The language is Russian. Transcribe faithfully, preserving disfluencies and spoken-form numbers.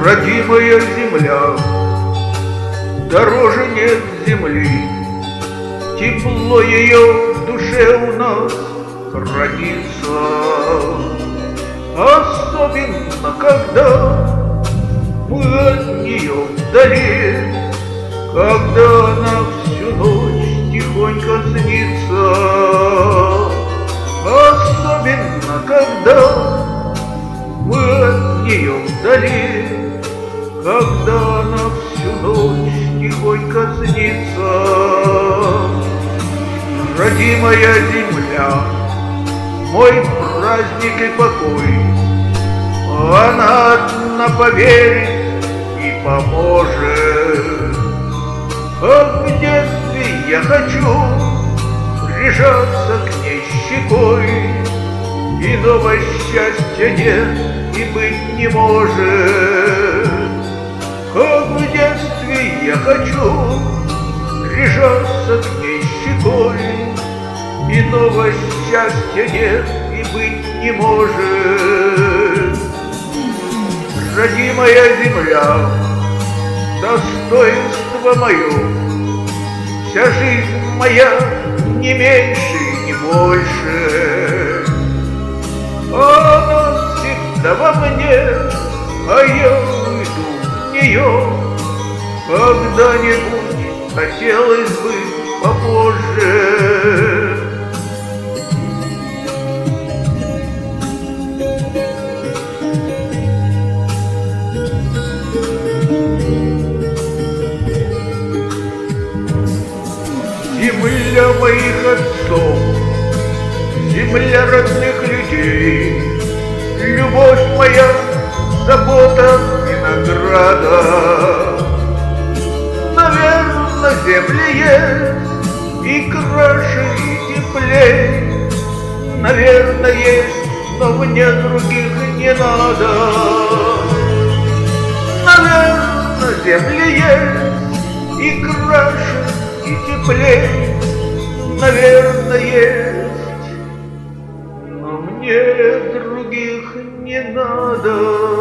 Родимая земля, дороже нет земли, тепло ее в душе у нас хранится. Особенно, когда мы от нее вдали, когда она всю ночь тихонько снится. Особенно, когда мы от нее вдали, когда она всю ночь тихонько снится. Родимая земля, мой праздник и покой, она одна поверит и поможет. Как в детстве я хочу прижаться к ней щекой, иного счастья нет и быть не может. Как в детстве я хочу прижаться к ней щекой, иного счастья нет и быть не может. Родимая земля, достоинство мое, вся жизнь моя не меньше и не больше. Она всегда во мне, а я уйду в нее. Когда-нибудь хотелось бы попозже. Земля моих отцов, земля родных людей, любовь моя, забота и награда. Наверно, земли есть и краше, и теплей. Наверно, есть, но мне других не надо. Наверно, земли есть и краше, и теплей. Наверно, есть, но мне других не надо.